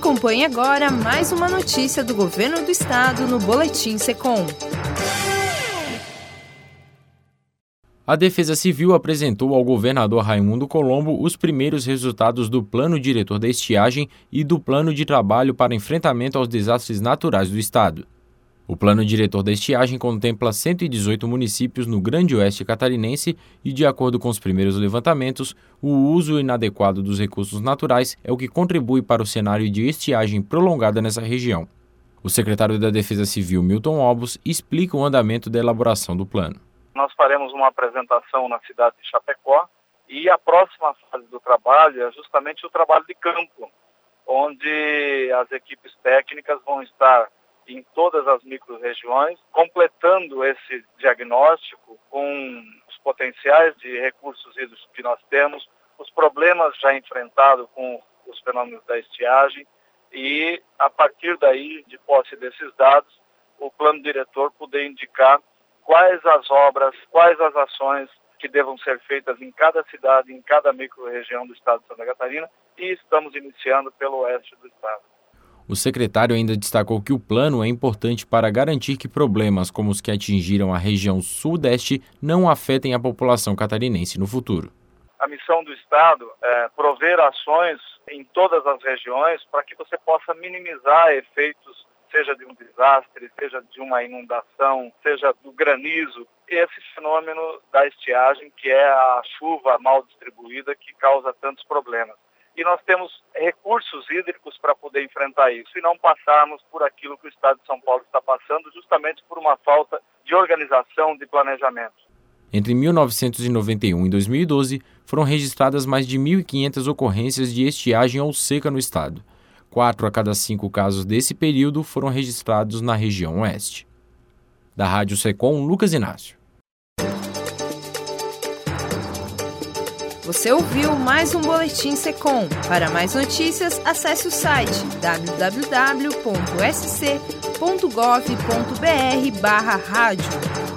Acompanhe agora mais uma notícia do Governo do Estado no Boletim SECOM. A Defesa Civil apresentou ao governador Raimundo Colombo os primeiros resultados do Plano Diretor da Estiagem e do Plano de Trabalho para Enfrentamento aos Desastres Naturais do Estado. O Plano Diretor da Estiagem contempla 118 municípios no Grande Oeste catarinense e, de acordo com os primeiros levantamentos, o uso inadequado dos recursos naturais é o que contribui para o cenário de estiagem prolongada nessa região. O secretário da Defesa Civil, Milton Obos, explica o andamento da elaboração do plano. Nós faremos uma apresentação na cidade de Chapecó e a próxima fase do trabalho é justamente o trabalho de campo, onde as equipes técnicas vão estar em todas as micro-regiões, completando esse diagnóstico com os potenciais de recursos hídricos que nós temos, os problemas já enfrentados com os fenômenos da estiagem e, a partir daí, de posse desses dados, o plano diretor poder indicar quais as obras, quais as ações que devam ser feitas em cada cidade, em cada micro-região do estado de Santa Catarina, e estamos iniciando pelo oeste do estado. O secretário ainda destacou que o plano é importante para garantir que problemas como os que atingiram a região sudeste não afetem a população catarinense no futuro. A missão do Estado é prover ações em todas as regiões para que você possa minimizar efeitos, seja de um desastre, seja de uma inundação, seja do granizo, e esse fenômeno da estiagem, que é a chuva mal distribuída que causa tantos problemas. E nós temos recursos hídricos para poder enfrentar isso e não passarmos por aquilo que o Estado de São Paulo está passando, justamente por uma falta de organização, de planejamento. Entre 1991 e 2012, foram registradas mais de 1.500 ocorrências de estiagem ou seca no estado. 4 a cada 5 casos desse período foram registrados na região oeste. Da Rádio SECOM, Lucas Inácio. Você ouviu mais um Boletim SECOM. Para mais notícias, acesse o site www.sc.gov.br/rádio.